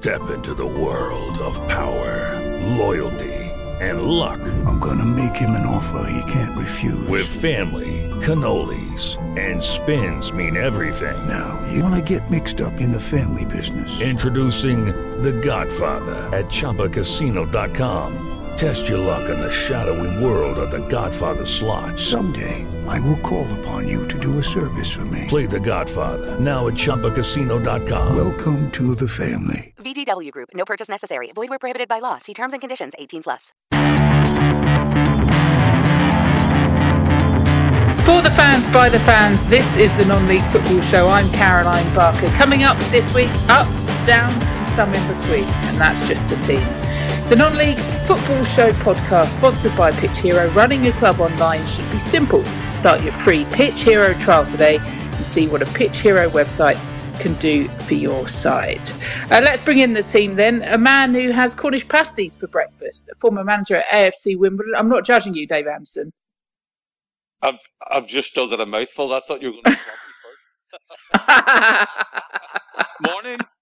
Step into the world of power, loyalty, and luck. I'm gonna make him an offer he can't refuse. With family, cannolis, and spins mean everything. Now, you wanna get mixed up in the family business. Introducing The Godfather at ChumbaCasino.com. Test your luck in the shadowy world of The Godfather slot. Someday, I will call upon you to do a service for me. Play The Godfather now at ChumbaCasino.com. Welcome to the family. VGW Group. No purchase necessary. Void where prohibited by law. See terms and conditions. 18+. For the fans, by the fans, this is the Non-League Football Show. I'm Caroline Barker. Coming up this week, ups, downs, and some in between. And that's just the team. The Non-League Football Show podcast, sponsored by Pitch Hero. Running your club online should be simple. Start your free Pitch Hero trial today and see what a Pitch Hero website can do for your side. Let's bring in the team then. A man who has Cornish pasties for breakfast, a former manager at AFC Wimbledon. I'm not judging you, Dave Anderson. I've just still got a mouthful. I thought you were going to stop me first.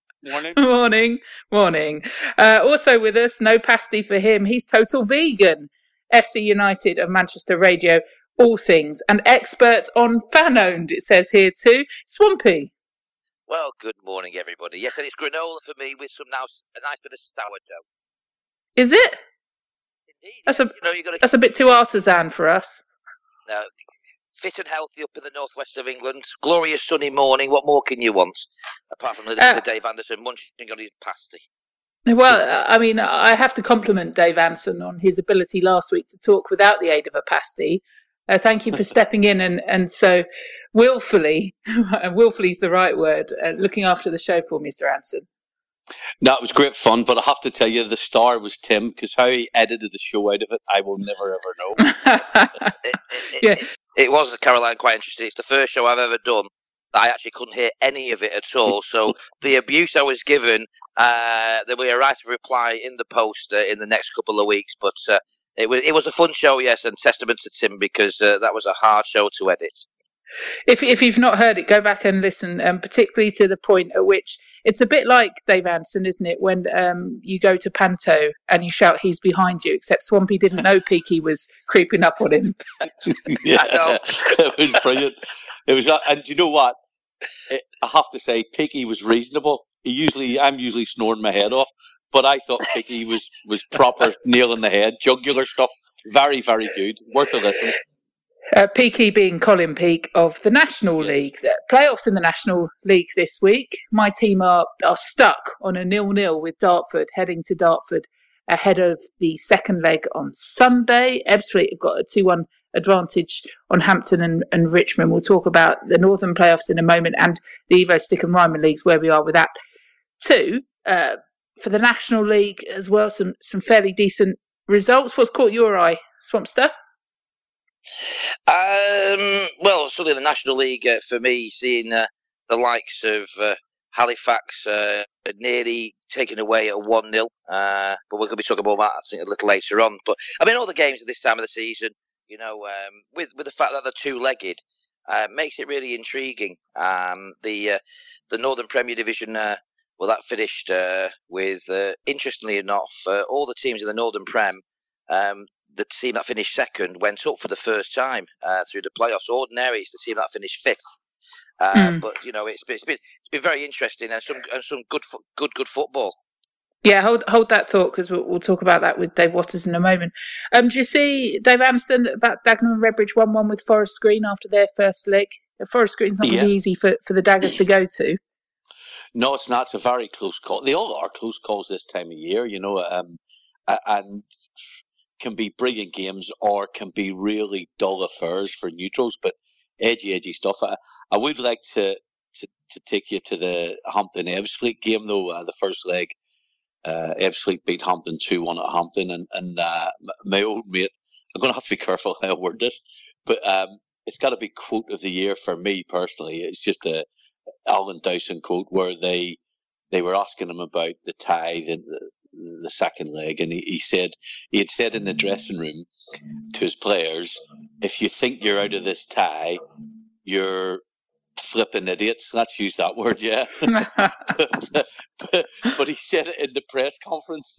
Morning. Also with us, no pasty for him. He's total vegan. FC United of Manchester Radio, all things, and expert on fan-owned, it says here too. Swampy. Well, good morning, everybody. Yes, and it's granola for me with a nice bit of sourdough. Is it? Indeed. That's a bit too artisan for us. No, fit and healthy up in the northwest of England. Glorious sunny morning. What more can you want? Apart from listening to Dave Anderson munching on his pasty. Well, I mean, I have to compliment Dave Anderson on his ability last week to talk without the aid of a pasty. Thank you for stepping in and so willfully, and willfully is the right word, looking after the show for Mr. Anderson. No, it was great fun, but I have to tell you, the star was Tim, because how he edited the show out of it, I will never, ever know. It was, Caroline, quite interesting. It's the first show I've ever done that I actually couldn't hear any of it at all. So the abuse I was given, there will be a right of reply in the post in the next couple of weeks. But it was a fun show, yes, and testament to Tim, because that was a hard show to edit. If you've not heard it, go back and listen, particularly to the point at which it's a bit like Dave Anderson, isn't it? When you go to Panto and you shout, "He's behind you," except Swampy didn't know Peaky was creeping up on him. Yeah, it was brilliant. It was, and you know what? I have to say, Peaky was reasonable. I'm usually snoring my head off, but I thought Peaky was proper nail in the head, jugular stuff. Very, very good. Worth a listen. Peaky being Colin Peake of the National League. The playoffs in the National League this week. My team are stuck on a 0-0 with Dartford, heading to Dartford ahead of the second leg on Sunday. Ebbsfleet have got a 2-1 advantage on Hampton and Richmond. We'll talk about the Northern playoffs in a moment and the Evo Stick and Ryman Leagues, where we are with that too. For the National League as well, some fairly decent results. What's caught your eye, Swampster? Well, certainly the National League for me, seeing the likes of Halifax nearly taken away at 1-0, but we're going to be talking about that, I think, a little later on. But I mean, all the games at this time of the season, with the fact that they're two-legged, makes it really intriguing. The Northern Premier Division, that finished with, interestingly enough, all the teams in the Northern Prem. The team that finished second went up for the first time through the playoffs. Ordinary, it's the team that finished fifth. But it's been very interesting and some good football. Yeah, hold that thought, because we'll talk about that with Dave Waters in a moment. Do you see, Dave Anderson, about Dagenham and Redbridge 1-1 with Forest Green after their first leg? Forest Green's not going to be easy for the Daggers to go to. No, it's not. It's a very close call. They all are close calls this time of year, and can be brilliant games or can be really dull affairs for neutrals, but edgy stuff. I would like to take you to the Hampton Ebbsfleet game, though. The first leg, Ebbsfleet beat Hampton 2-1 at Hampton, and my old mate, I'm going to have to be careful how I word this, but it's got to be quote of the year for me personally. It's just a Alan Dowson quote where they were asking him about the tie, the second leg, and he had said in the dressing room to his players, if you think you're out of this tie, you're flipping idiots. Let's use that word, yeah. but he said it in the press conference,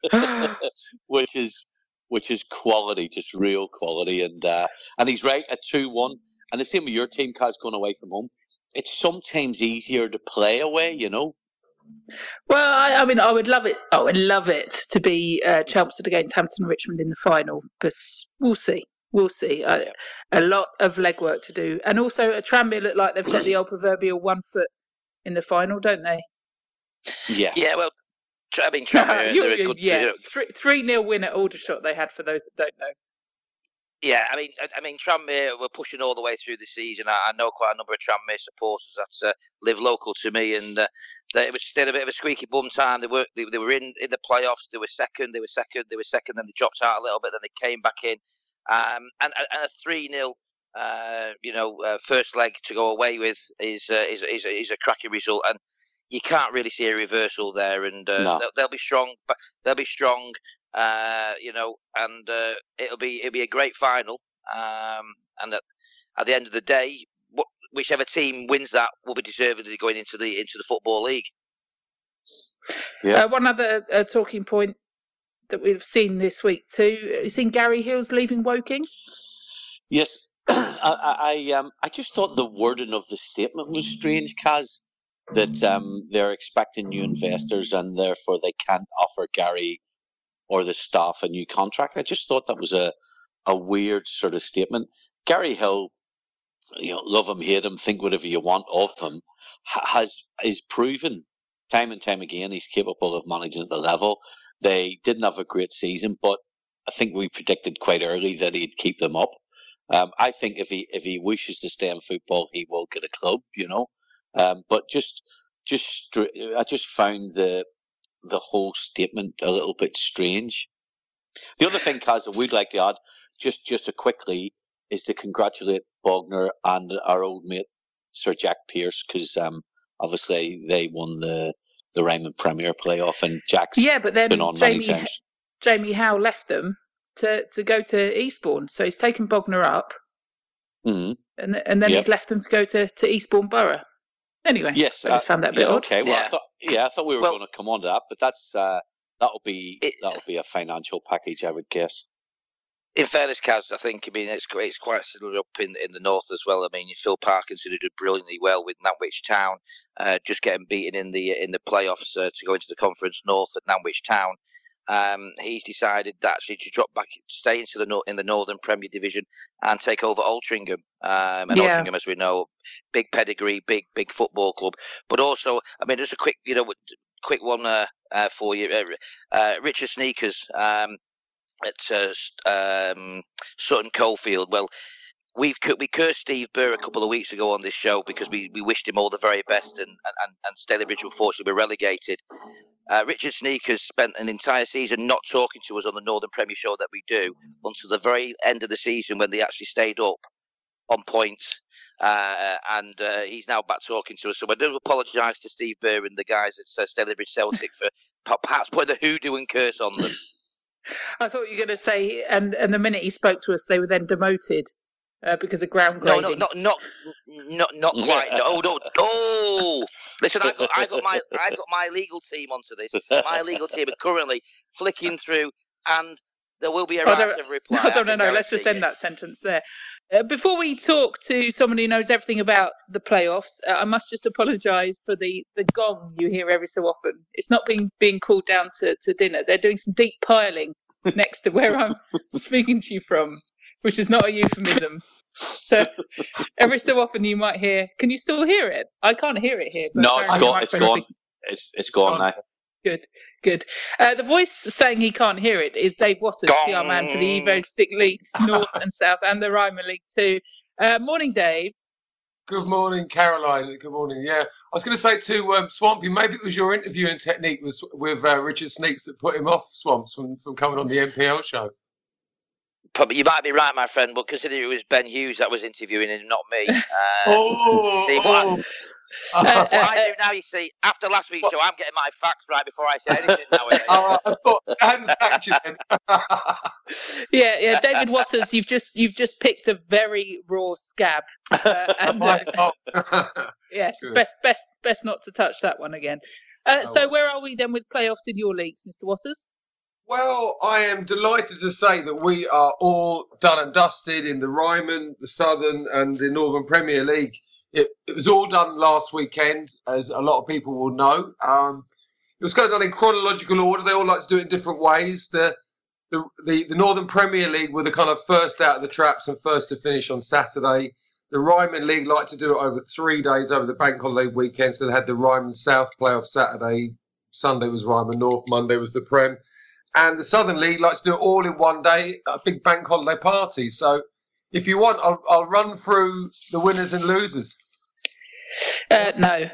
which is quality, just real quality. And he's right at 2-1. And the same with your team, Kaz, going away from home. It's sometimes easier to play away, you know. Well, I mean, I would love it. I would love it to be Chelmsford against Hampton and Richmond in the final, but we'll see. We'll see. A lot of legwork to do, and also Tranmere look like they've got the old proverbial 1 foot in the final, don't they? Yeah. Yeah. Well, I mean, Tranmere, they're a good. 3-0 win at Aldershot. They had, for those that don't know. Yeah, I mean, Tranmere were pushing all the way through the season. I know quite a number of Tranmere supporters that live local to me, and it was still a bit of a squeaky bum time. They were in the playoffs. They were second. Then they dropped out a little bit. Then they came back in, and a 3-0, first leg to go away with is a cracking result, and you can't really see a reversal there. And No. they'll be strong. But they'll be strong. And it'll be a great final. And at the end of the day, whichever team wins that will be deservedly going into the Football League. Yeah. One other talking point that we've seen this week too. You've seen Gary Hills leaving Woking? Yes. I just thought the wording of the statement was strange, Kaz, that they're expecting new investors and therefore they can't offer Gary or the staff a new contract. I just thought that was a weird sort of statement. Gary Hill, love him, hate him, think whatever you want of him, is proven time and time again he's capable of managing at the level. They didn't have a great season, but I think we predicted quite early that he'd keep them up. I think if he wishes to stay in football, he will get a club, But I just found the whole statement a little bit strange. The other thing, Kaz, I would like to add, just quickly, is to congratulate Bognor and our old mate Sir Jack Pearce, because obviously they won the Ryman Premier playoff, and Jack's but then been on many times. Jamie Howe left them to go to Eastbourne, so he's taken Bognor up, and then he's left them to go to Eastbourne Borough. Anyway, yes, I just found that a bit odd. Okay, well, I thought we were going to come on to that, but that'll be a financial package, I would guess. In fairness, Kaz, I think it's quite similar up in the north as well. I mean, Phil Parkinson did brilliantly well with Nantwich Town, just getting beaten in the playoffs to go into the Conference North at Nantwich Town. He's decided actually to drop back, stay in the Northern Premier Division and take over Altrincham. Altrincham, as we know, big pedigree, big football club. But also, I mean, just a quick one for you. Richard Sneakers at Sutton Coldfield. Well, we cursed Steve Burr a couple of weeks ago on this show because we wished him all the very best, and Stalybridge unfortunately were relegated. Richard Sneakers spent an entire season not talking to us on the Northern Premier show that we do until the very end of the season when they actually stayed up on points. And he's now back talking to us. So I do apologise to Steve Burr and the guys at Stalybridge Celtic for perhaps putting the hoodoo and curse on them. I thought you were going to say, and the minute he spoke to us, they were then demoted because of ground grading. No, not quite. No. Listen, I got my legal team onto this. My legal team are currently flicking through, and there will be a right of reply. No. Let's just end that sentence there. Before we talk to someone who knows everything about the playoffs, I must just apologise for the gong you hear every so often. It's not being called down to dinner. They're doing some deep piling next to where I'm speaking to you from, which is not a euphemism. So every so often you might hear. Can you still hear it? I can't hear it here. But no, it's gone. It's gone now. Good. The voice saying he can't hear it is Dave Waters, PR man for the Evo Stick Leagues North and South and the Ryman League 2. Morning, Dave. Good morning, Caroline. Good morning. Yeah, I was going to say to Swampy, maybe it was your interviewing technique with Richard Sneaks that put him off, Swamps, from coming on the NPL show. But you might be right, my friend, but considering it was Ben Hughes that was interviewing and not me. What I do now, you see, after last week's show, I'm getting my facts right before I say anything now. I thought I hadn't sacked you then. Yeah. David Waters, you've just picked a very raw scab. Yes, best not to touch that one again. So where are we then with playoffs in your leagues, Mr. Waters? Well, I am delighted to say that we are all done and dusted in the Ryman, the Southern and the Northern Premier League. It was all done last weekend, as a lot of people will know. It was kind of done in chronological order. They all like to do it in different ways. The Northern Premier League were the kind of first out of the traps and first to finish on Saturday. The Ryman League liked to do it over 3 days over the bank holiday weekend. So they had the Ryman South playoff Saturday. Sunday was Ryman North. Monday was the Prem. And the Southern League likes to do it all in one day, a big bank holiday party. So if you want, I'll run through the winners and losers. No. No.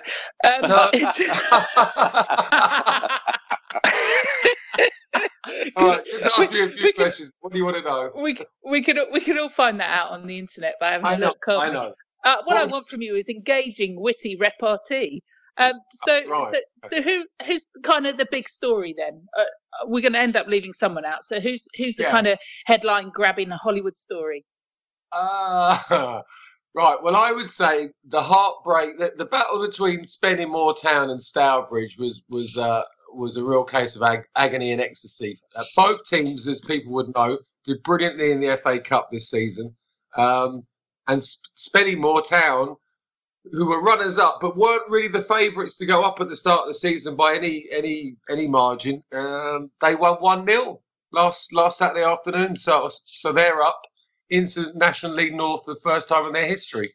All right, let's ask you a few questions. What do you want to know? We can all find that out on the internet by having a look. I know. What I want from you is engaging, witty repartee. So who's kind of the big story then? We're going to end up leaving someone out. So who's the kind of headline grabbing Hollywood story? Right. Well, I would say the heartbreak, the battle between Spennymoor Town and Stourbridge was a real case of agony and ecstasy. Both teams, as people would know, did brilliantly in the FA Cup this season. And Spennymoor Town, who were runners up but weren't really the favourites to go up at the start of the season by any margin, they won 1-0 last Saturday afternoon. So they're up into National League North for the first time in their history.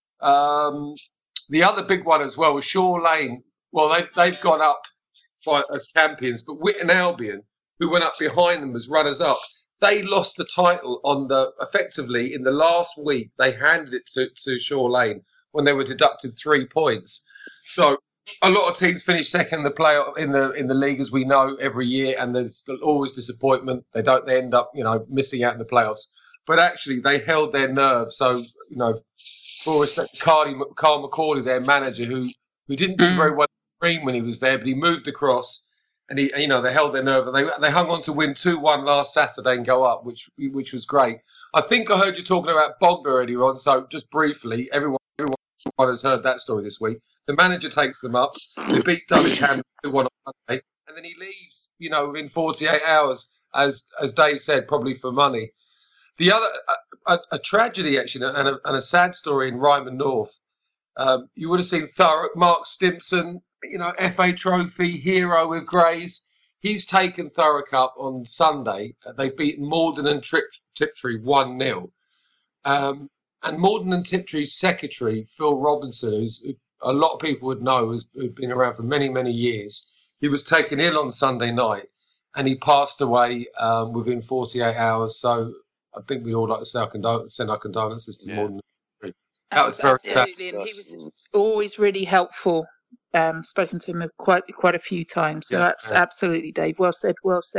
The other big one as well was Shaw Lane. Well, they've gone up as champions, but Witton Albion, who went up behind them as runners up, they lost the title effectively in the last week. They handed it to Shaw Lane when they were deducted 3 points. So a lot of teams finish second in the playoff in the league, as we know, every year, and there's always disappointment. They end up missing out in the playoffs. But actually, they held their nerve. So, full respect to Carl McCauley, their manager, who didn't do very well when he was there, but he moved across, and they held their nerve, and they hung on to win 2-1 last Saturday and go up, which was great. I think I heard you talking about Bognor earlier on, so just briefly, everyone has heard that story this week. The manager takes them up, they beat Dulwich Hamlet 2-1 on Monday, and then he leaves, within 48 hours, as Dave said, probably for money. The other, a tragedy actually, and a sad story in Ryman North. You would have seen Thurrock, Mark Stimpson, FA Trophy hero with Grays. He's taken Thurrock up on Sunday. They've beaten Maldon and Tiptree 1-0. And Maldon and Tiptree's secretary, Phil Robinson, who's a lot of people would know, who's been around for many, many years, he was taken ill on Sunday night and he passed away within 48 hours. So I think we'd all like to send our condolences to Maldon. That was very sad. And he was always really helpful. Spoken to him quite a few times. So that's absolutely, Dave. Well said.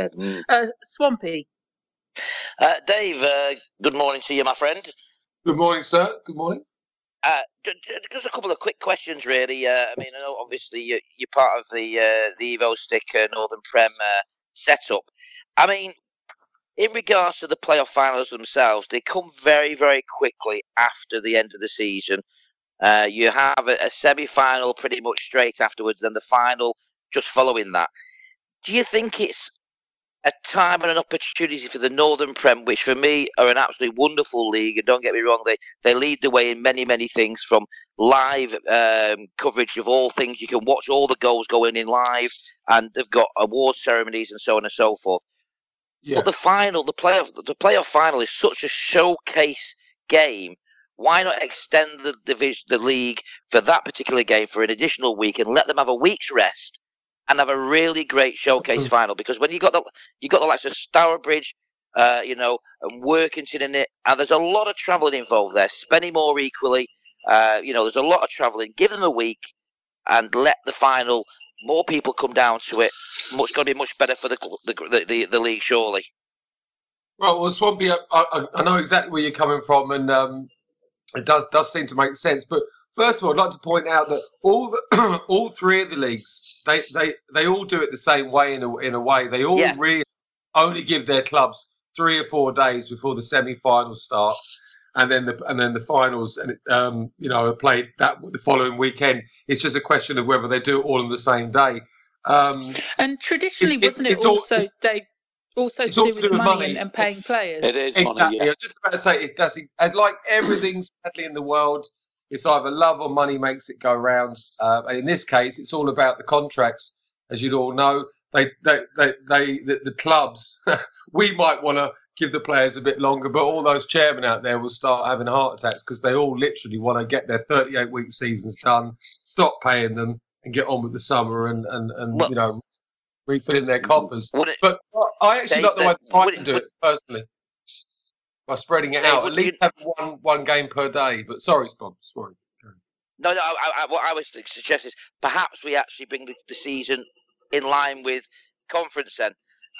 Swampy. Dave, good morning to you, my friend. Good morning, sir. Good morning. Just a couple of quick questions, really. I know obviously you're part of the Evo Stick Northern Prem setup. In regards to the playoff finals themselves, they come very, very quickly after the end of the season. You have a semi-final pretty much straight afterwards, then the final just following that. Do you think it's a time and an opportunity for the Northern Prem, which for me are an absolutely wonderful league, and don't get me wrong, they lead the way in many, many things, from live coverage of all things. You can watch all the goals going in live, and they've got award ceremonies and so on and so forth. Yeah. But the playoff final is such a showcase game. Why not extend the league for that particular game for an additional week and let them have a week's rest and have a really great showcase final? Because when you got the likes of Stourbridge, and Workington in it, and there's a lot of travelling involved there. Spennymoor equally, there's a lot of travelling. Give them a week and let the final. More people come down to it. It's going to be much better for the league, surely. Right, well, Swampy, I know exactly where you're coming from, and it does seem to make sense. But first of all, I'd like to point out that all three of the leagues, they all do it the same way in a way. They all really only give their clubs 3 or 4 days before the semi-finals start, and then the finals, and are played the following weekend. It's just a question of whether they do it all on the same day. And traditionally, wasn't it also to do with money and paying players? It is exactly. money. Yeah. I was just about to say, it's like everything sadly in the world. It's either love or money makes it go round. And in this case, it's all about the contracts, as you'd all know. The clubs, we might want to give the players a bit longer, but all those chairmen out there will start having heart attacks because they all literally want to get their 38-week seasons done, stop paying them, and get on with the summer and refilling their coffers. But I actually like the way they try to do it personally, by spreading it out. At least have one game per day. But sorry, Bob. Sorry. No. What I was suggesting is perhaps we actually bring the season in line with conference. Then,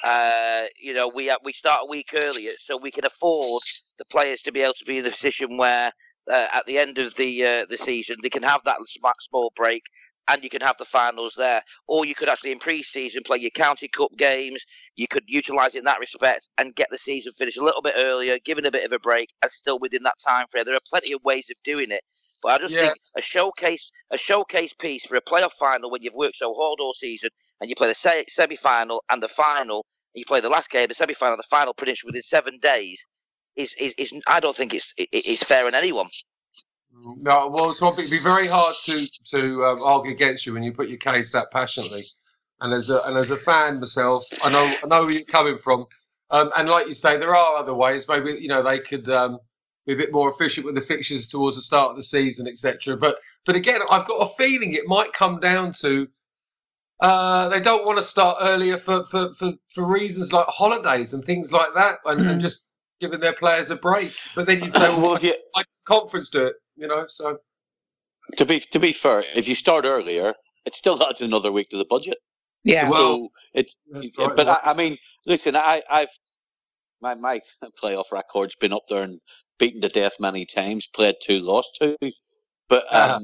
we start a week earlier, so we can afford the players to be able to be in a position where at the end of the season they can have that small break. And you can have the finals there. Or you could actually, in pre-season, play your county cup games. You could utilise it in that respect and get the season finished a little bit earlier, giving a bit of a break, and still within that time frame. There are plenty of ways of doing it. But I just think a showcase piece for a playoff final when you've worked so hard all season and you play the semi-final and the final, and you play the last game, the semi-final and the final pretty much within 7 days, is I don't think it's fair on anyone. No, well, so it'd be very hard to argue against you when you put your case that passionately. And as a fan myself, I know where you're coming from. And like you say, there are other ways. Maybe they could be a bit more efficient with the fixtures towards the start of the season, etc. But again, I've got a feeling it might come down to they don't want to start earlier for reasons like holidays and things like that, and just giving their players a break. But then you'd say, well, if like conference do it. So to be fair, if you start earlier, it still adds another week to the budget. Yeah. So it's. Right, but I mean, listen, I've my playoff record's been up there and beaten to death many times. Played 2, lost 2. But I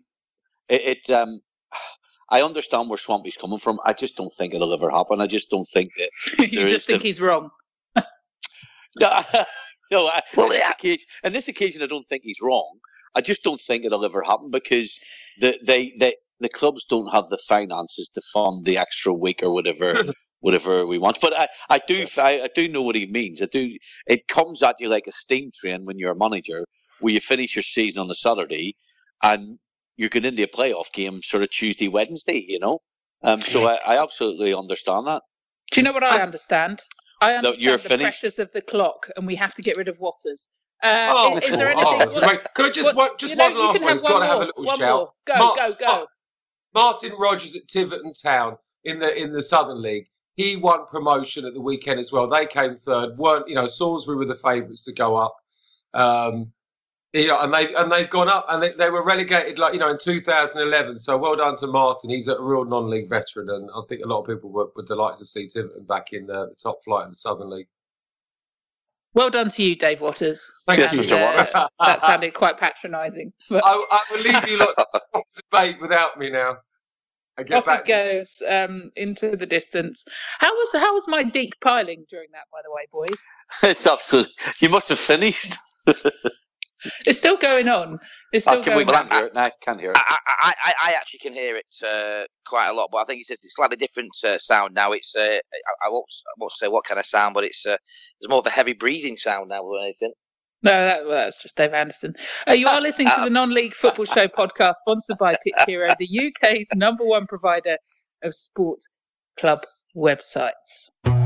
understand where Swampy's coming from. I just don't think it'll ever happen. I just don't think that. You just think he's wrong. No, on this occasion, I don't think he's wrong. I just don't think it'll ever happen because the clubs don't have the finances to fund the extra week or whatever we want. But I do know what he means. It comes at you like a steam train when you're a manager, where you finish your season on a Saturday and you're going into a playoff game sort of Tuesday, Wednesday. So I absolutely understand that. Do you know what I understand? I understand the finished. pressures of the clock, and we have to get rid of Watters. Is there anything? Could I just one last one? It's got to have a little shout. Go. Martin Rogers at Tiverton Town in the Southern League. He won promotion at the weekend as well. They came third. Salisbury were the favourites to go up. And they've gone up, and they were relegated in 2011. So well done to Martin. He's a real non-league veteran, and I think a lot of people were delighted to see Tiverton back in the top flight of the Southern League. Well done to you, Dave Watters. Thank you. That sounded quite patronising. I will leave you lot to debate without me now. Off it goes into the distance. How was my deek piling during that, by the way, boys? It's absolutely. You must have finished. It's still going on. It's still going on. I can't hear it. I actually can hear it quite a lot, but I think it's a slightly different sound now. It's I won't say what kind of sound, but it's more of a heavy breathing sound now than anything. No, that's just Dave Anderson. You are listening to the Non-League Football Show podcast, sponsored by Pitch Hero, the UK's #1 provider of sport club websites.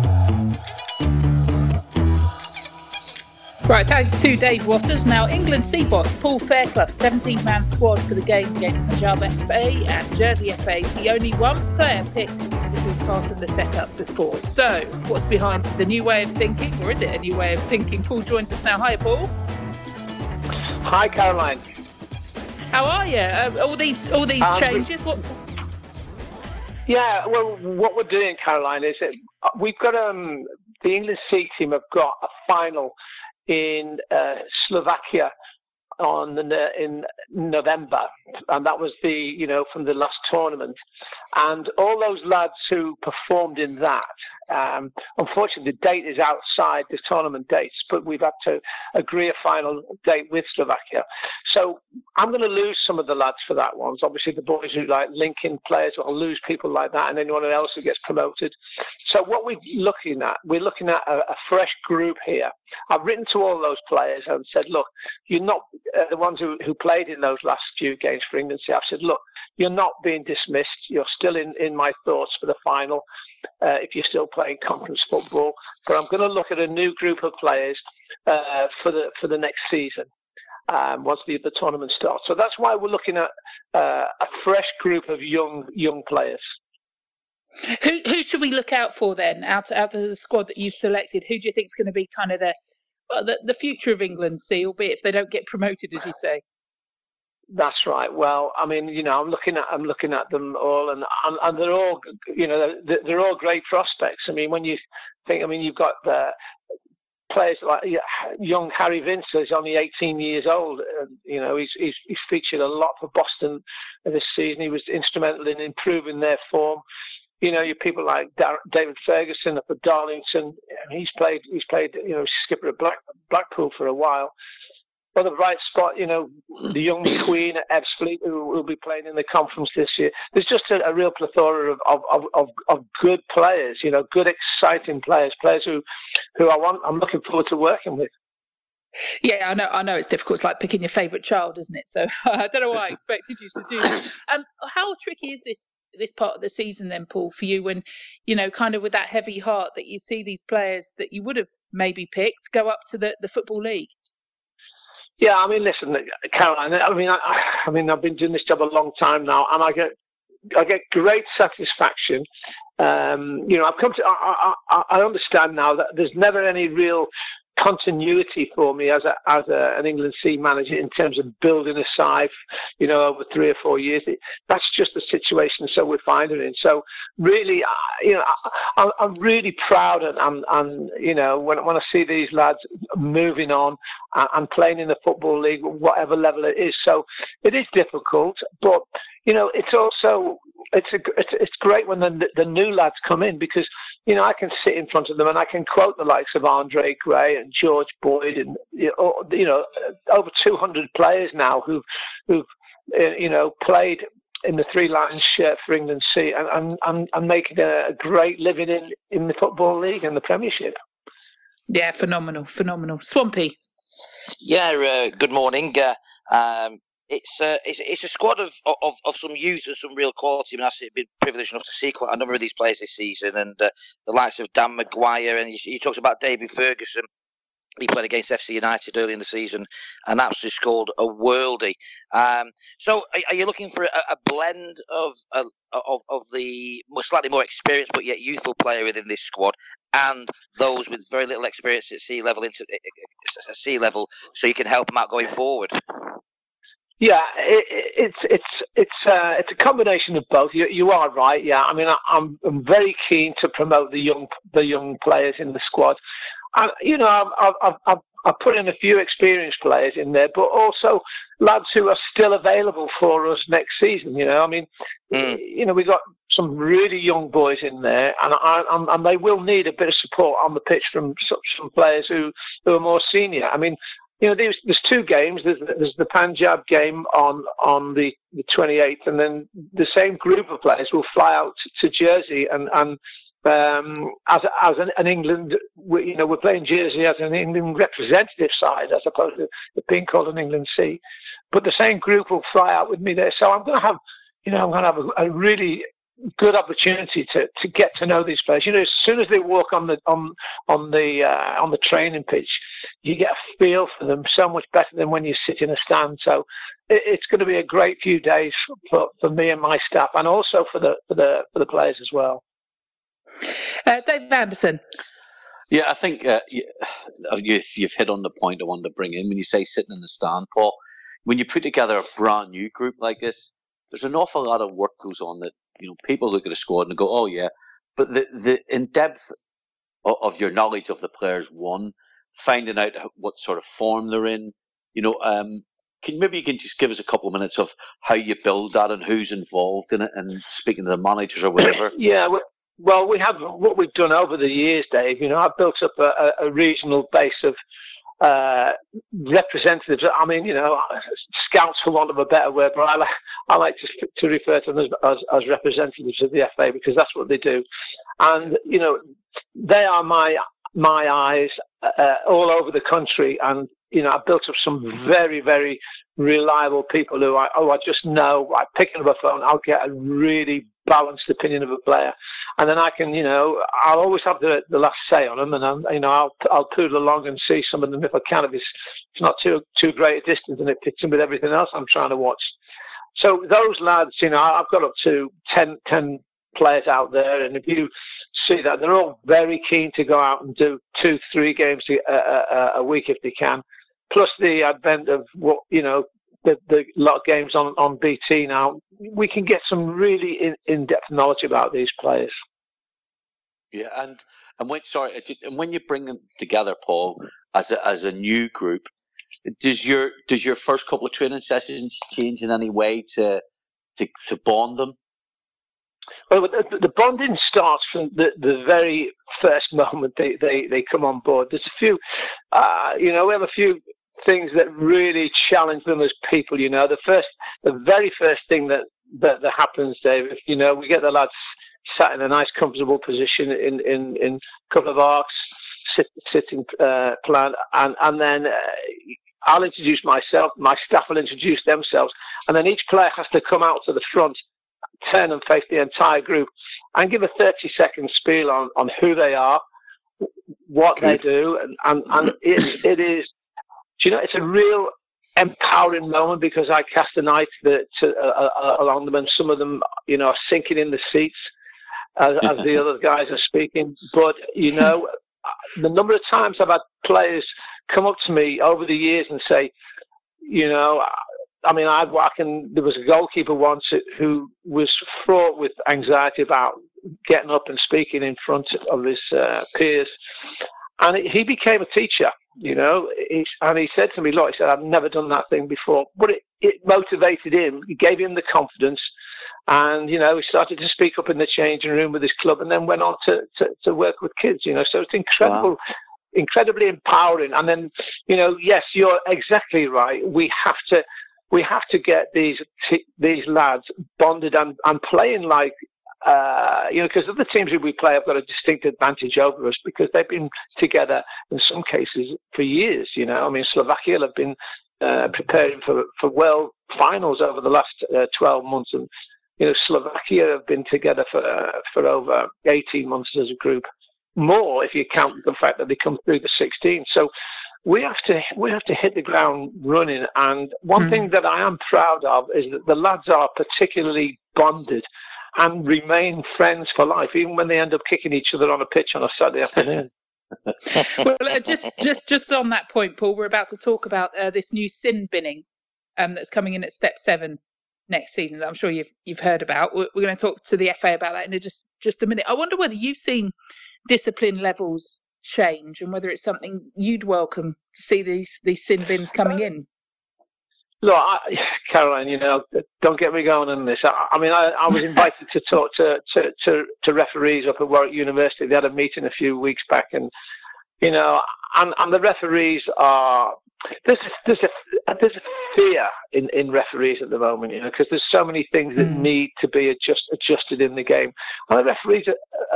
Right, thanks to Dave Watters. Now, England C boss Paul Fairclough's 17-man squad for the games against Punjab FA and Jersey FA is the only one player picked that was part of the setup before. So, what's behind the new way of thinking, or is it a new way of thinking? Paul joins us now. Hi, Paul. Hi, Caroline. How are you? All these changes. What? Yeah, well, what we're doing, Caroline, is that we've got the England C team have got a final in Slovakia in November, and that was from the last tournament, and all those lads who performed in that Unfortunately, the date is outside the tournament dates, but we've had to agree a final date with Slovakia. So I'm going to lose some of the lads for that one. Obviously, the boys who like linking players will lose people like that, and anyone else who gets promoted. So what we're looking at a fresh group here. I've written to all those players and said, look, you're not the ones who played in those last few games for England. I've said, look, you're not being dismissed. You're still in my thoughts for the final if you're still playing conference football. But I'm going to look at a new group of players for the next season once the tournament starts. So that's why we're looking at a fresh group of young players. Who should we look out for then, out of the squad that you've selected? Who do you think is going to be kind of the future of England, albeit if they don't get promoted, as you say? That's right. Well, I mean, I'm looking at them all, and they're all, they're all great prospects. I mean, when you think, you've got players like young Harry Vince, who's only 18 years old. He's featured a lot for Boston this season. He was instrumental in improving their form. Your people like David Ferguson up at Darlington. He's played. Skipper at Blackpool for a while. On the right spot, the young McQueen at Ebbsfleet, who will be playing in the conference this year. There's just a real plethora of good players. Good, exciting players who I'm looking forward to working with. Yeah, I know it's difficult. It's like picking your favourite child, isn't it? So I don't know why I expected you to do that. How tricky is this part of the season then, Paul, for you when, kind of with that heavy heart that you see these players that you would have maybe picked go up to the Football League? Yeah, listen, Caroline. I've been doing this job a long time now, and I get great satisfaction. I've come to. I understand now that there's never any real continuity for me as an England C manager in terms of building a side, over 3 or 4 years. That's just the situation so we're finding in. So really, I'm really proud and when I see these lads moving on and playing in the Football League, whatever level it is. So it is difficult, but it's also it's great when the new lads come in because I can sit in front of them and I can quote the likes of Andre Gray and George Boyd and over 200 players now who've played in the 3 Lions shirt for England C and making a great living in the Football League and the Premiership. Yeah, phenomenal. Swampy. Yeah, good morning. It's a squad of some youth and some real quality. I've been privileged enough to see quite a number of these players this season, and the likes of Dan Maguire, and you talked about David Ferguson. He played against FC United early in the season and absolutely scored a worldie. So, are you looking for a blend of the slightly more experienced but yet youthful player within this squad, and those with very little experience at sea level, so you can help them out going forward? Yeah, it's a combination of both. You are right. Yeah, I'm very keen to promote the young players in the squad. I've put in a few experienced players in there, but also lads who are still available for us next season. We've got some really young boys in there, and they will need a bit of support on the pitch from some players who are more senior. There's 2 games. There's the Punjab game on the 28th, and then the same group of players will fly out to Jersey and as an England, we're playing Jersey as an England representative side as opposed to being called an England C. But the same group will fly out with me there, so I'm going to have a really good opportunity to get to know these players. As soon as they walk on the training pitch, you get a feel for them so much better than when you sit in a stand. So it's going to be a great few days for me and my staff, and also for the players as well. David Anderson. Yeah, I think you've hit on the point I wanted to bring in when you say sitting in the stand, Paul. When you put together a brand new group like this, there's an awful lot of work goes on that people look at a squad and go, oh yeah, but the in depth of your knowledge of the players, finding out what sort of form they're in, maybe you can just give us a couple of minutes of how you build that and who's involved in it, and speaking to the managers or whatever. Yeah. Well, we have what we've done over the years, Dave. I've built up a regional base of representatives. I mean, scouts, for want of a better word, but I like to refer to them as representatives of the FA, because that's what they do. And they are my eyes all over the country, and I've built up some very, very reliable people who I just know. By picking up a phone, I'll get a really balanced opinion of a player, and then I can, I'll always have the last say on them, and I'll poodle along and see some of them if I can, if it's not too great a distance and it fits in with everything else I'm trying to watch. So those lads, I've got up to 10 players out there, and if you see that, they're all very keen to go out and do 2-3 games a week if they can. Plus the advent of what the lot of games on BT now, we can get some really in-depth knowledge about these players. Yeah, and when you bring them together, Paul, as a new group, does your first couple of training sessions change in any way to bond them? Well, the bonding starts from the very first moment they come on board. There's a few, we have a few things that really challenge them as people. The very first thing that happens, Dave, if we get the lads sat in a nice, comfortable position in a couple of arcs, sitting plan, and then I'll introduce myself. My staff will introduce themselves, and then each player has to come out to the front, turn and face the entire group, and give a 30-second spiel on who they are, what they do, and it is. It's a real empowering moment, because I cast a light along them, and some of them, are sinking in the seats as the other guys are speaking. But the number of times I've had players come up to me over the years and say, there was a goalkeeper once who was fraught with anxiety about getting up and speaking in front of his peers. And he became a teacher, and he said to me, look, he said, I've never done that thing before. But it motivated him. It gave him the confidence. And, he started to speak up in the changing room with his club, and then went on to work with kids, So it's incredible. Wow. Incredibly empowering. And then, yes, you're exactly right. We have to get these lads bonded and playing like, because other teams who we play have got a distinct advantage over us, because they've been together in some cases for years. Slovakia have been preparing for world finals over the last 12 months, and Slovakia have been together for over 18 months as a group. More if you count the fact that they come through the 16. So we have to hit the ground running. And one thing that I am proud of is that the lads are particularly bonded and remain friends for life, even when they end up kicking each other on a pitch on a Saturday afternoon. Well, just on that point, Paul, we're about to talk about this new sin binning that's coming in at step 7 next season that I'm sure you've heard about. We're going to talk to the FA about that in just a minute. I wonder whether you've seen discipline levels change, and whether it's something you'd welcome to see these sin bins coming in. Look, Caroline, don't get me going on this. I was invited to talk to referees up at Warwick University. They had a meeting a few weeks back, and and the referees are. There's a fear in referees at the moment, because there's so many things that need to be adjusted in the game, and the referees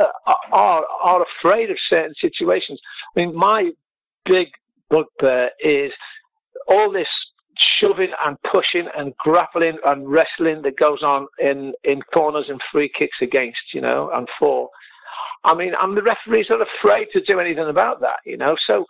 are afraid of certain situations. I mean, my big bugbear is all this shoving and pushing and grappling and wrestling that goes on in corners and free kicks against, and for. And the referees are afraid to do anything about that, So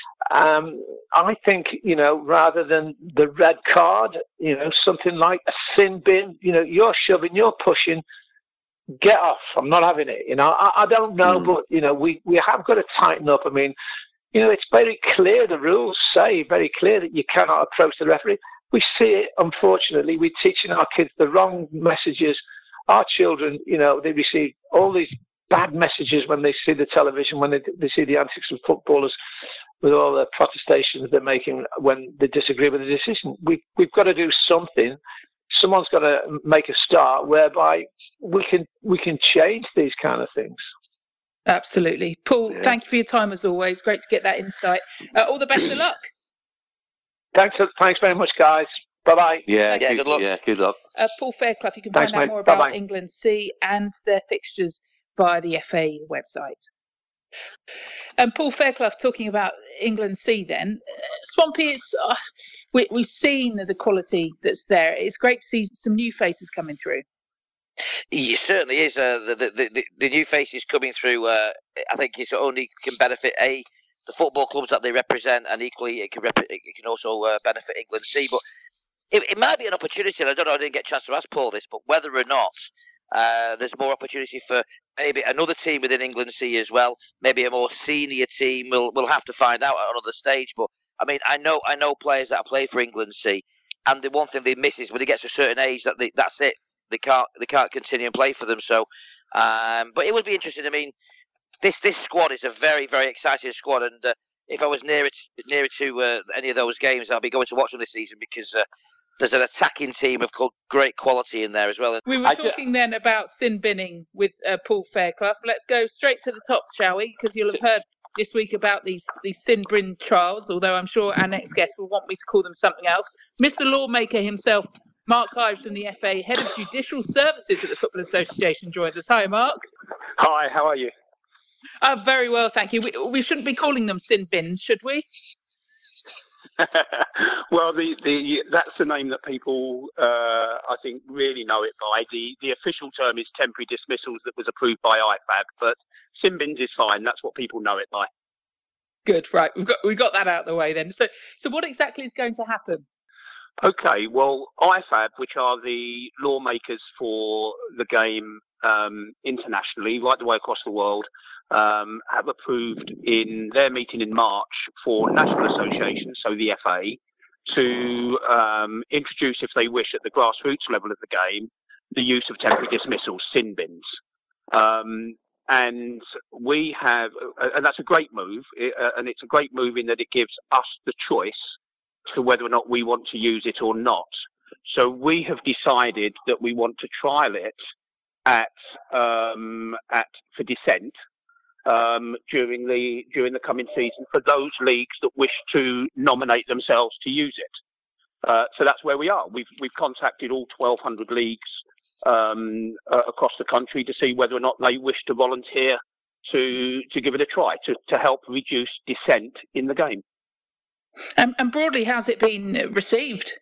I think, rather than the red card, something like a sin bin, you're shoving, you're pushing, get off. I'm not having it. I don't know, but, we have got to tighten up. It's very clear. The rules say very clear that you cannot approach the referee. We see it, unfortunately. We're teaching our kids the wrong messages. Our children, they receive all these bad messages when they see the television, when they see the antics of footballers with all the protestations they're making when they disagree with the decision. We've got to do something someone's got to make a start whereby we can change these kind of things. Absolutely. Paul, thank you for your time as always. Great to get that insight. All the best of luck. Thanks very much, guys. Bye-bye. Good luck. Yeah, good luck. Paul Fairclough, you can Thanks, find out mate. more about Bye-bye. England C and their fixtures via the FA website. And Paul Fairclough talking about England C then. Swampy, it's, we've seen the quality that's there. It's great to see some new faces coming through. It certainly is. The new faces coming through, I think it only can benefit the football clubs that they represent, and equally it can also benefit England C. But it might be an opportunity, and I don't know, I didn't get a chance to ask Paul this, but whether or not there's more opportunity for maybe another team within England C as well, maybe a more senior team. We'll have to find out at another stage. But I mean, I know players that play for England C, and the one thing they miss is when it gets to a certain age that's it. They can't continue and play for them. So, but it would be interesting. I mean, this squad is a very, very exciting squad, and if I was nearer to any of those games, I'll be going to watch them this season because there's an attacking team of great quality in there as well. We were talking then about sin binning with Paul Fairclough. Let's go straight to the top, shall we? Because you'll have heard this week about these sin bin trials, although I'm sure our next guest will want me to call them something else. Mr. Lawmaker himself, Mark Ives from the FA, Head of Judicial Services at the Football Association, joins us. Hi, Mark. Hi, how are you? Very well, thank you. We shouldn't be calling them sin bins, should we? Well, that's the name that people, I think, really know it by. The official term is temporary dismissals that was approved by IFAB, but sin bins is fine. That's what people know it by. Good, right. We've got that out of the way then. So what exactly is going to happen? Okay, well, IFAB, which are the lawmakers for the game internationally, right the way across the world, have approved in their meeting in March for national associations, so the FA, to introduce, if they wish, at the grassroots level of the game, the use of temporary dismissals, sin bins. And we have, and that's a great move, and it's a great move in that it gives us the choice to whether or not we want to use it or not. So we have decided that we want to trial it for dissent during the coming season for those leagues that wish to nominate themselves to use it. So that's where we are. We've contacted all 1,200 leagues across the country to see whether or not they wish to volunteer to give it a try to help reduce dissent in the game. And broadly, how's it been received?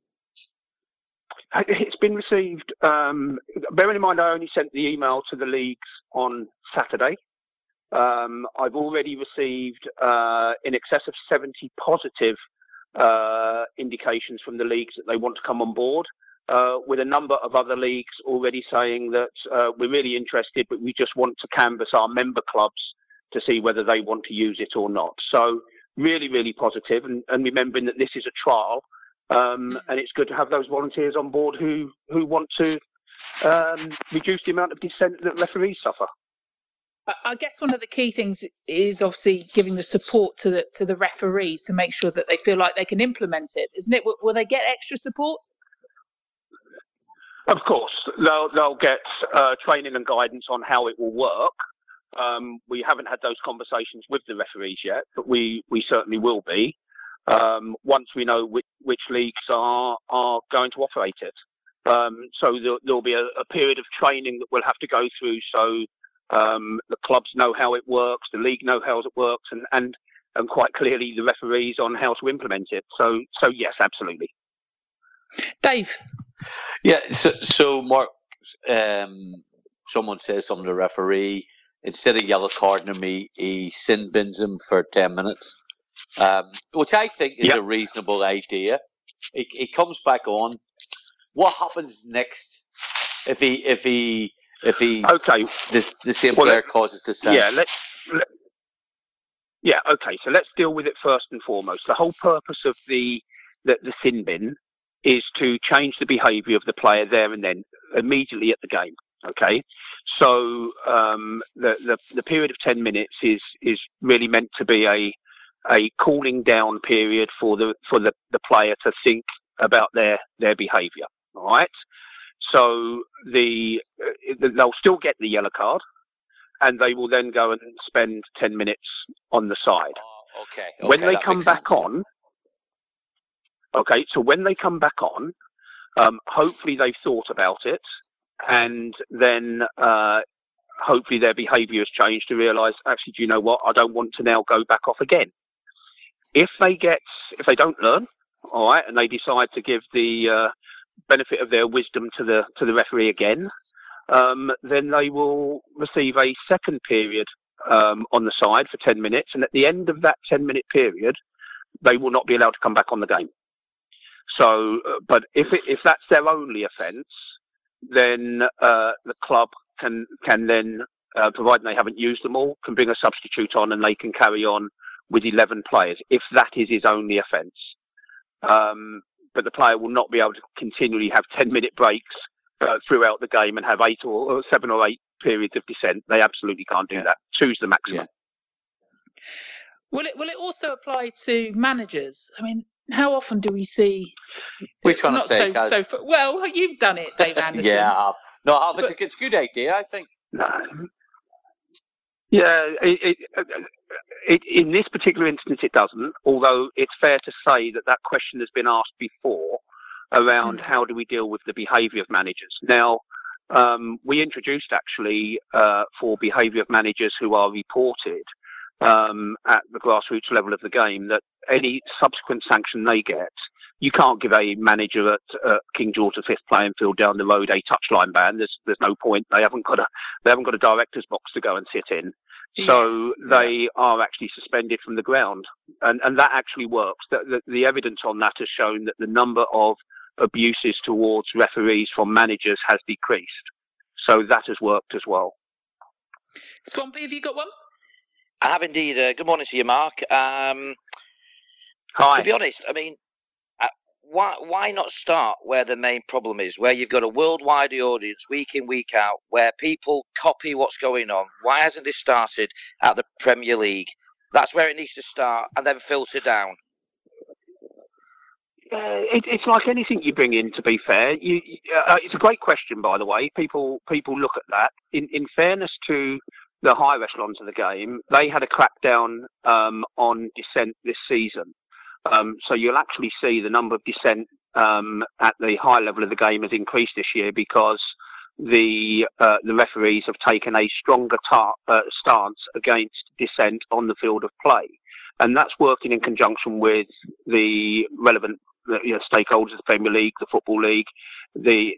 It's been received. Bearing in mind, I only sent the email to the leagues on Saturday. I've already received in excess of 70 positive indications from the leagues that they want to come on board, with a number of other leagues already saying that we're really interested, but we just want to canvass our member clubs to see whether they want to use it or not. So really, really positive, and remembering that this is a trial, and it's good to have those volunteers on board who want to reduce the amount of dissent that referees suffer. I guess one of the key things is obviously giving the support to the referees to make sure that they feel like they can implement it, isn't it? Will they get extra support? Of course, they'll get training and guidance on how it will work. We haven't had those conversations with the referees yet, but we certainly will be once we know which leagues are going to operate it. So there'll be a period of training that we'll have to go through, so the clubs know how it works, the league know how it works, and quite clearly the referees on how to implement it. So yes, absolutely. Dave? Yeah, so Mark, someone says something to the referee, instead of yellow carding him, he sin bins him for 10 minutes, which I think is a reasonable idea. He comes back on. What happens next if he okay, the same player causes dissent? Okay. So let's deal with it first and foremost. The whole purpose of the sin bin is to change the behaviour of the player there and then, immediately at the game. Okay, so the period of 10 minutes is really meant to be a cooling down period for the player to think about their behaviour. All right. So they'll still get the yellow card, and they will then go and spend 10 minutes on the side. Okay. When they come back on, so when they come back on, hopefully they've thought about it, and then hopefully their behaviour has changed to realise, actually, do you know what? I don't want to now go back off again. If they don't learn, all right, and they decide to give the benefit of their wisdom to the referee again, then they will receive a second period on the side for 10 minutes, and at the end of that 10-minute period, they will not be allowed to come back on the game. So, but if that's their only offence, then the club can then, providing they haven't used them all, can bring a substitute on, and they can carry on with 11 players if that is his only offence. But the player will not be able to continually have 10-minute breaks throughout the game and have 8 or 7 or 8 periods of dissent. They absolutely can't do that. 2's the maximum. Will it also apply to managers? I mean, how often do we see? We're trying to say, well, you've done it, Dave Anderson. Yeah, no, it's a good idea, I think. No. Yeah, in this particular instance, it doesn't. Although it's fair to say that question has been asked before around how do we deal with the behaviour of managers. Now, we introduced actually for behaviour of managers who are reported at the grassroots level of the game, that any subsequent sanction they get, you can't give a manager at King George V playing field down the road a touchline ban. There's no point. They haven't got a director's box to go and sit in. So they are actually suspended from the ground, and that actually works. The evidence on that has shown that the number of abuses towards referees from managers has decreased. So that has worked as well. Swampy, have you got one? I have indeed. Good morning to you, Mark. Hi. To be honest, I mean, why not start where the main problem is, where you've got a worldwide audience week in, week out, where people copy what's going on? Why hasn't this started at the Premier League? That's where it needs to start, and then filter down. It's like anything you bring in, to be fair. It's a great question, by the way. People look at that. In fairness to the higher echelons of the game, they had a crackdown on dissent this season. So you'll actually see the number of dissent at the high level of the game has increased this year because the referees have taken a stronger stance against dissent on the field of play. And that's working in conjunction with the relevant stakeholders of the Premier League, the Football League, the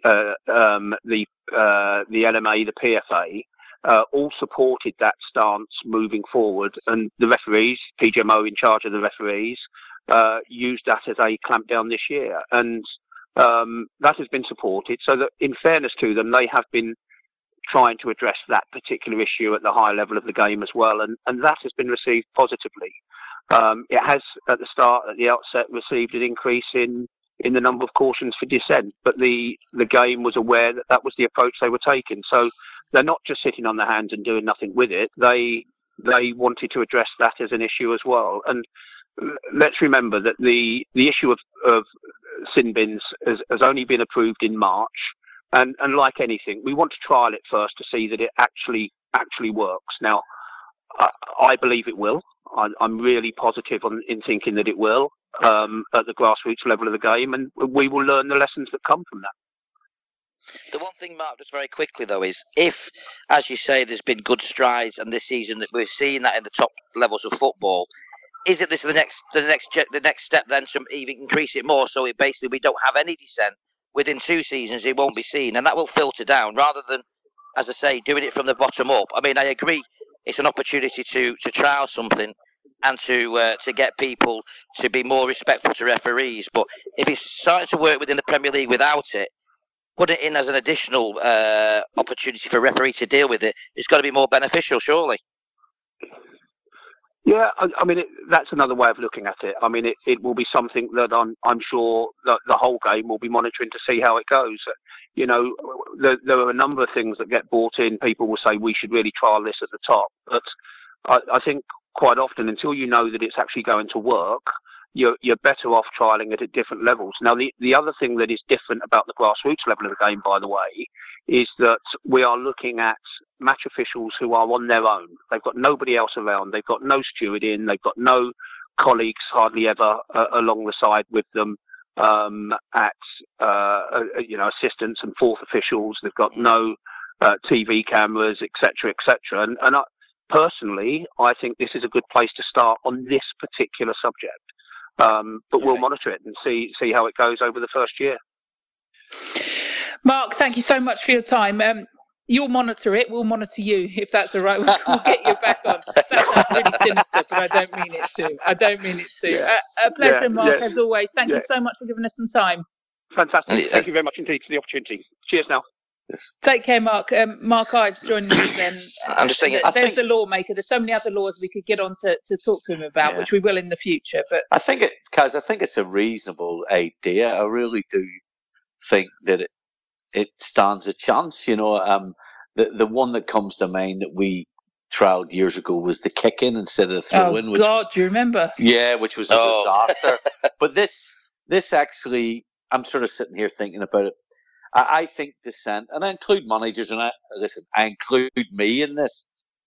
LMA, the PFA. All supported that stance moving forward, and the referees, PGMO in charge of the referees, used that as a clampdown this year, and that has been supported. So that, in fairness to them, they have been trying to address that particular issue at the high level of the game as well, and that has been received positively. It has, at the outset, received an increase in the number of cautions for dissent, but the game was aware that was the approach they were taking. So they're not just sitting on their hands and doing nothing with it. They wanted to address that as an issue as well. And let's remember that the issue of sin bins has only been approved in March. And like anything, we want to trial it first to see that it actually works. Now, I believe it will. I'm really positive in thinking that it will at the grassroots level of the game, and we will learn the lessons that come from that. The one thing, Mark, just very quickly though, is if, as you say, there's been good strides, and this season that we're seeing that in the top levels of football, is it this the next step then to even increase it more, so it basically we don't have any dissent within 2 seasons? It won't be seen, and that will filter down rather than, as I say, doing it from the bottom up. I mean, I agree. It's an opportunity to trial something and to get people to be more respectful to referees. But if it's starting to work within the Premier League without it, put it in as an additional opportunity for a referee to deal with it, it's got to be more beneficial, surely. Yeah, I mean, that's another way of looking at it. I mean, it will be something that I'm sure that the whole game will be monitoring to see how it goes. You know, there are a number of things that get brought in. People will say we should really trial this at the top. But I think quite often, until you know that it's actually going to work, you're better off trialling it at different levels. Now, the other thing that is different about the grassroots level of the game, by the way, is that we are looking at match officials who are on their own. They've got nobody else around. They've got no stewarding. They've got no colleagues hardly ever along the side with them assistants and fourth officials. They've got no TV cameras, etc., etc. And personally, I think this is a good place to start on this particular subject. But we'll monitor it and see how it goes over the first year. Mark, thank you so much for your time. You'll monitor it. We'll monitor you, if that's all right. We'll get you back on. That sounds really sinister, but I don't mean it to. Yeah. A pleasure, Mark, as always. Thank you so much for giving us some time. Fantastic. Thank you very much indeed for the opportunity. Cheers now. Yes. Take care, Mark. Mark Ives joining us then. I'm just saying, there's the lawmaker. There's so many other laws we could get on to talk to him about, which we will in the future. But I think it's a reasonable idea. I really do think that it stands a chance. You know, the one that comes to mind that we trialled years ago was the kick-in instead of the throw-in. Oh, God, do you remember? Yeah, which was a disaster. But this actually, I'm sort of sitting here thinking about it. I think dissent, and I include managers, and I include me in this.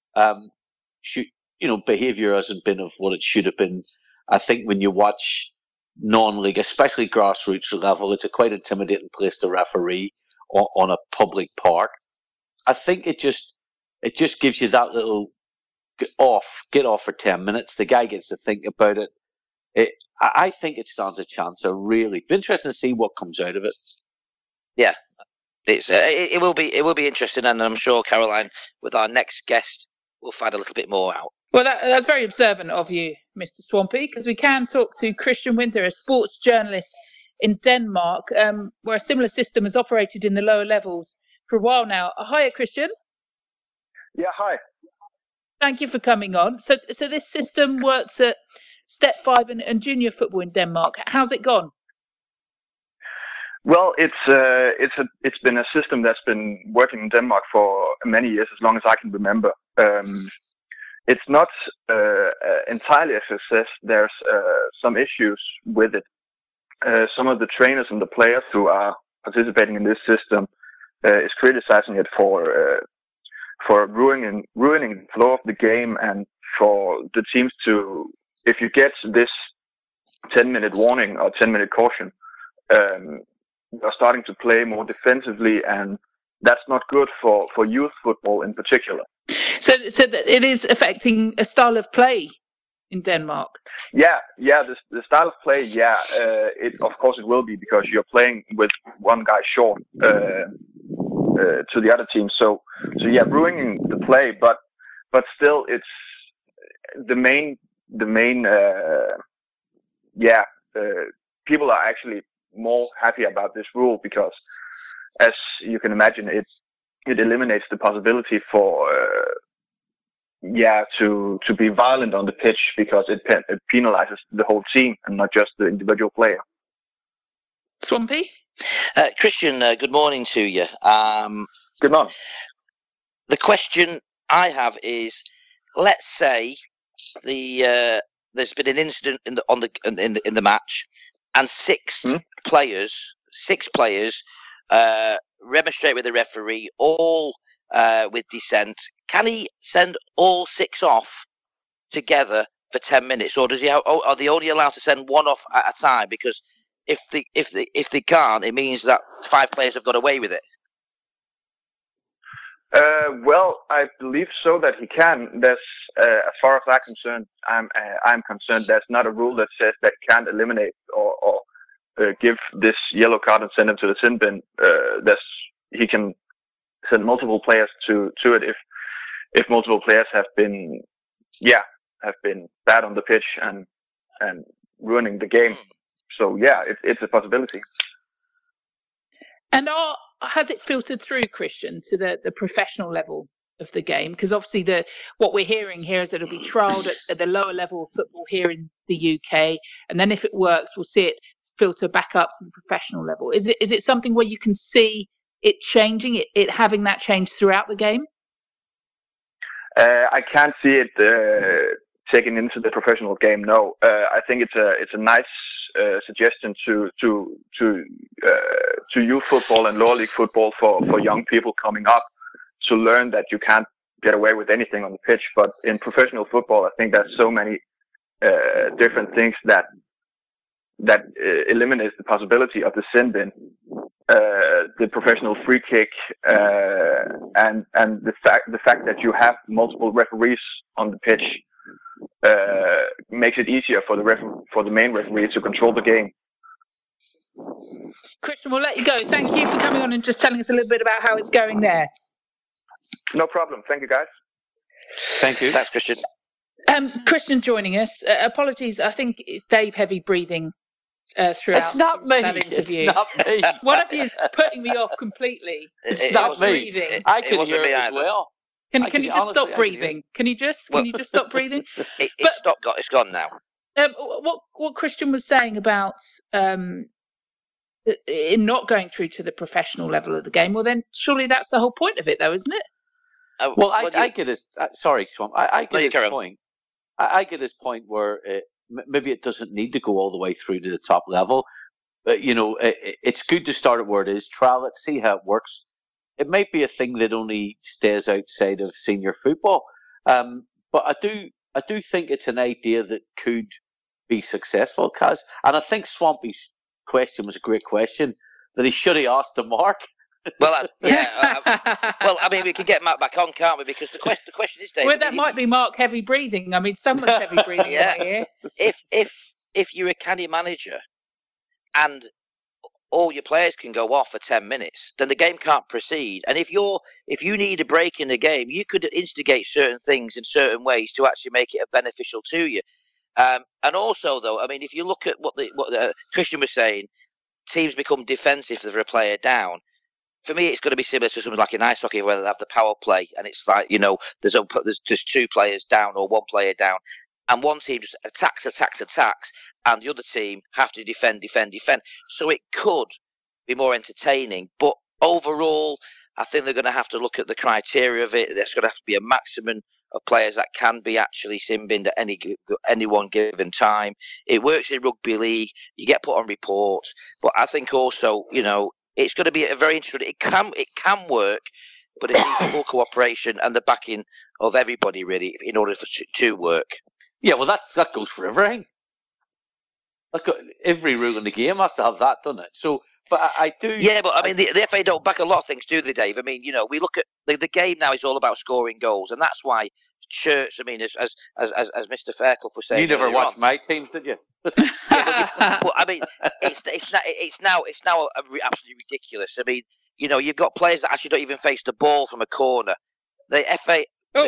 Behaviour hasn't been of what it should have been. I think when you watch non-league, especially grassroots level, it's a quite intimidating place to referee on a public park. I think it just gives you that little get off for 10 minutes. The guy gets to think about it. I think it stands a chance. Be interesting to see what comes out of it. Yeah, it will be interesting, and I'm sure Caroline, with our next guest, will find a little bit more out. Well, that's very observant of you, Mr. Swampy, because we can talk to Christian Winter, a sports journalist in Denmark, where a similar system has operated in the lower levels for a while now. Hi, Christian. Yeah, hi. Thank you for coming on. So this system works at Step 5 and junior football in Denmark. How's it gone? Well, it's been a system that's been working in Denmark for many years, as long as I can remember. It's not entirely a success. There's some issues with it. Some of the trainers and the players who are participating in this system is criticizing it for ruining the flow of the game, and for the teams to, if you get this 10-minute warning or 10-minute caution, are starting to play more defensively, and that's not good for youth football in particular. So that it is affecting a style of play in Denmark. Yeah, the style of play, of course it will be, because you're playing with one guy short to the other team. So ruining the play, but still, it's the main. People are actually more happy about this rule, because, as you can imagine, it eliminates the possibility for to be violent on the pitch, because it penalizes the whole team and not just the individual player. Swampy? Christian, good morning to you. Good morning. The question I have is, let's say there's been an incident in the match, and six players remonstrate with the referee, all with dissent. Can he send all six off together for 10 minutes, or are they only allowed to send one off at a time? Because if they can't, it means that 5 players have got away with it. Well, I believe so that he can. There's, as far as I'm concerned, there's not a rule that says that he can't eliminate or give this yellow card and send him to the sin bin. He can send multiple players to it if multiple players have been bad on the pitch and ruining the game. So it's a possibility. And has it filtered through, Christian, to the professional level of the game? Because obviously what we're hearing here is that it'll be trialled at the lower level of football here in the UK, and then if it works, we'll see it filter back up to the professional level. Is it something where you can see it changing, it having that change throughout the game? I can't see it taken into the professional game. No, I think it's a nice suggestion to youth football and lower league football for young people coming up to learn that you can't get away with anything on the pitch. But in professional football, I think there's so many different things that eliminates the possibility of the sin bin, the professional free kick, and the fact that you have multiple referees on the pitch makes it easier for the main referee to control the game. Christian, we'll let you go. Thank you for coming on and just telling us a little bit about how it's going there. No problem. Thank you, guys. Thank you. Thanks, Christian. Christian joining us. Apologies, I think it's Dave heavy breathing throughout. It's not me. That interview. It's not me. One of you is putting me off completely. It's not me. Breathing. I can hear it as well. Can you just stop breathing? Can you just stop breathing? It's stopped. It's gone now. What Christian was saying about in not going through to the professional level of the game, well, then surely that's the whole point of it, though, isn't it? I get his. Sorry, Swamp. I get his point. I get his point where maybe it doesn't need to go all the way through to the top level. But, it's good to start at where it is, trial it, see how it works. It might be a thing that only stays outside of senior football. But I do think it's an idea that could be successful, Kaz. And I think Swampy's question was a great question that he should have asked to Mark. Well, I mean, we can get Matt back on, can't we? Because the question is, Dave. Well, that might be Mark heavy breathing. I mean, someone's heavy breathing right here. If you're a canny manager and all your players can go off for 10 minutes, then the game can't proceed. And if you need a break in the game, you could instigate certain things in certain ways to actually make it beneficial to you. And also, though, I mean, if you look at what Christian was saying, teams become defensive if they're a player down. For me, it's going to be similar to something like in ice hockey where they have the power play, and it's like, there's two players down or one player down, and one team just attacks, and the other team have to defend. So it could be more entertaining, but overall, I think they're going to have to look at the criteria of it. There's going to have to be a maximum of players that can be actually sin-binned at any one given time. It works in rugby league. You get put on reports, but I think also, it's going to be a very interesting. It can work, but it needs full cooperation and the backing of everybody really in order for it to work. Yeah, well, that goes for everything. Every rule in the game has to have that, doesn't it? So, but I do. Yeah, but I mean, the FA don't back a lot of things, do they, Dave? I mean, we look at the game now is all about scoring goals, and that's why shirts. I mean, as Mr. Fairclough was saying, you never watched my teams, did you? Yeah, but I mean, it's now absolutely ridiculous. I mean, you've got players that actually don't even face the ball from a corner. The FA.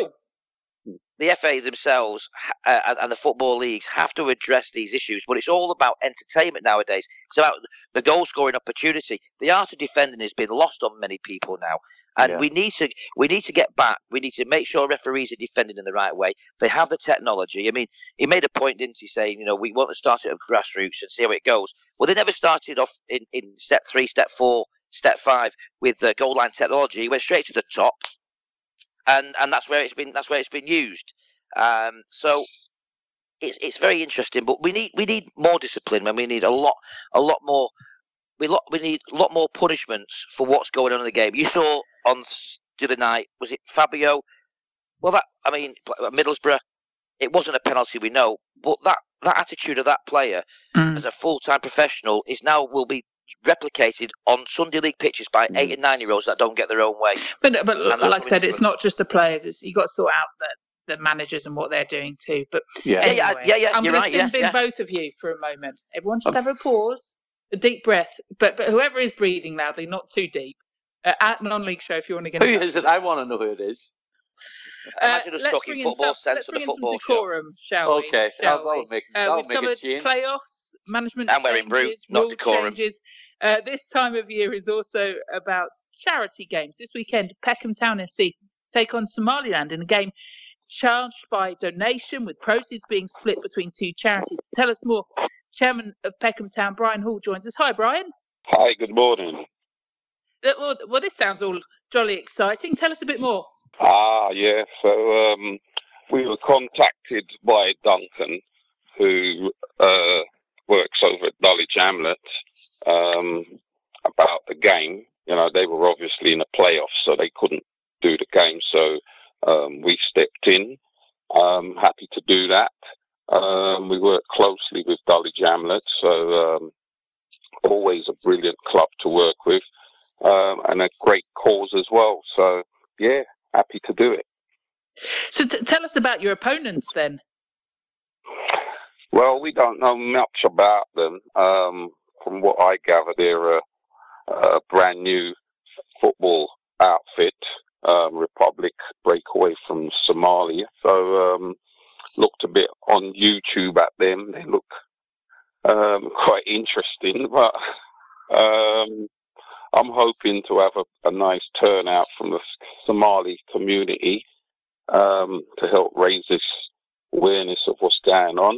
The FA themselves and the football leagues have to address these issues, but it's all about entertainment nowadays. It's about the goal-scoring opportunity. The art of defending has been lost on many people now, and we need to get back. We need to make sure referees are defending in the right way. They have the technology. I mean, he made a point, didn't he, saying we want to start it at grassroots and see how it goes. Well, they never started off in step 3, step 4, step 5 with the goal line technology. He went straight to the top. And that's where it's been used. So it's very interesting. But we need more discipline, and we need a lot more. We need a lot more punishments for what's going on in the game. You saw on the other night, was it Fabio? Well, Middlesbrough. It wasn't a penalty, we know, but that attitude of that player as a full-time professional will be replicated on Sunday League pitches by 8 and 9-year-olds that don't get their own way. But like I said, it's not just the players. You've got to sort out the managers and what they're doing too. But anyway, I'm going to spin both of you for a moment. Everyone just have a pause, a deep breath. But whoever is breathing loudly, not too deep. At Non-League Show, if you want to get who is it? I want to know who it is. Imagine us talking football sense of the football decorum, shall we? Okay, that'll make a change. Playoffs, management and wearing brute, not decorum. Changes. This time of year is also about charity games. This weekend, Peckham Town FC take on Somaliland in a game charged by donation, with proceeds being split between two charities. To tell us more, Chairman of Peckham Town, Brian Hall, joins us. Hi, Brian. Hi, good morning. Well, this sounds all jolly exciting. Tell us a bit more. Yeah. So we were contacted by Duncan, who works over at Dulwich Hamlet, about the game. You know, they were obviously in the playoffs, so they couldn't do the game. So we stepped in. Happy to do that. We work closely with Dulwich Hamlet, so always a brilliant club to work with, and a great cause as well. So, yeah, happy to do it. So tell us about your opponents then. Well, we don't know much about them. From what I gather, they're a brand new football outfit, Republic breakaway from Somalia. So looked a bit on YouTube at them. They look quite interesting, but I'm hoping to have a nice turnout from the Somali community to help raise this awareness of what's going on.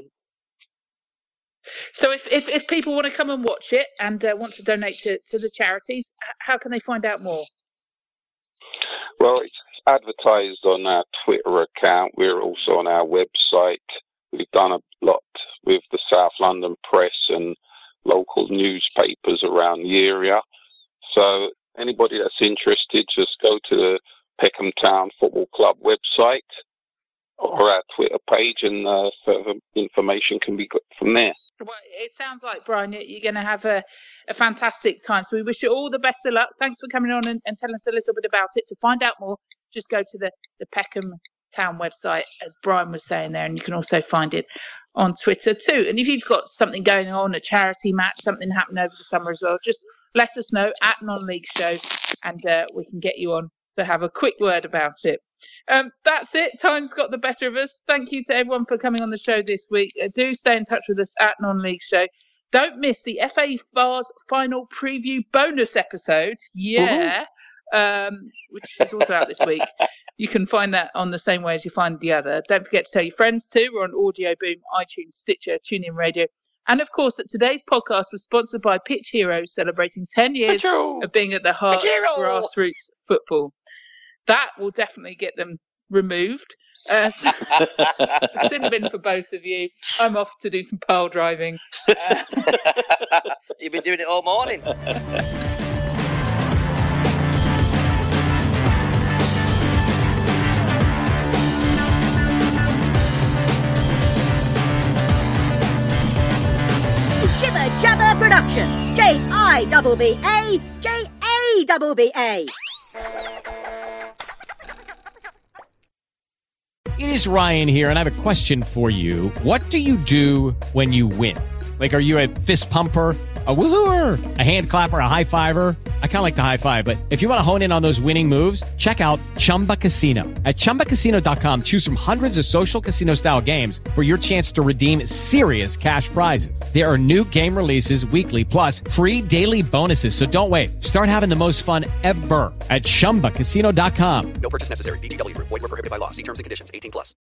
So if people want to come and watch it and want to donate to the charities, how can they find out more? Well, it's advertised on our Twitter account. We're also on our website. We've done a lot with the South London Press and local newspapers around the area. So anybody that's interested, just go to the Peckham Town Football Club website or our Twitter page, and further information can be got from there. Well, it sounds like, Brian, you're going to have a fantastic time. So we wish you all the best of luck. Thanks for coming on and telling us a little bit about it. To find out more, just go to the Peckham Town website, as Brian was saying there, and you can also find it on Twitter too. And if you've got something going on, a charity match, something happening over the summer as well, just let us know at Non-League Show, and we can get you on to have a quick word about it. That's it. Time's got the better of us. Thank you to everyone for coming on the show this week. Do stay in touch with us at Non-League Show. Don't miss the FA Vars final preview bonus episode. Yeah. Which is also out this week. You can find that on the same way as you find the other. Don't forget to tell your friends too. We're on Audio Boom, iTunes, Stitcher, TuneIn Radio. And of course, that today's podcast was sponsored by Pitch Heroes, celebrating 10 years of being at the heart of grassroots football. That will definitely get them removed. Still been for both of you. I'm off to do some pile driving. You've been doing it all morning. Jibber Jabber Production. JIBBA JABBA. It is Ryan here, and I have a question for you. What do you do when you win? Like, are you a fist pumper, a woohooer, a hand clapper, a high fiver? I kind of like the high five, but if you want to hone in on those winning moves, check out Chumba Casino. At ChumbaCasino.com, choose from hundreds of social casino-style games for your chance to redeem serious cash prizes. There are new game releases weekly, plus free daily bonuses, so don't wait. Start having the most fun ever at ChumbaCasino.com. No purchase necessary. VGW Group. Void where prohibited by law. See terms and conditions. 18+.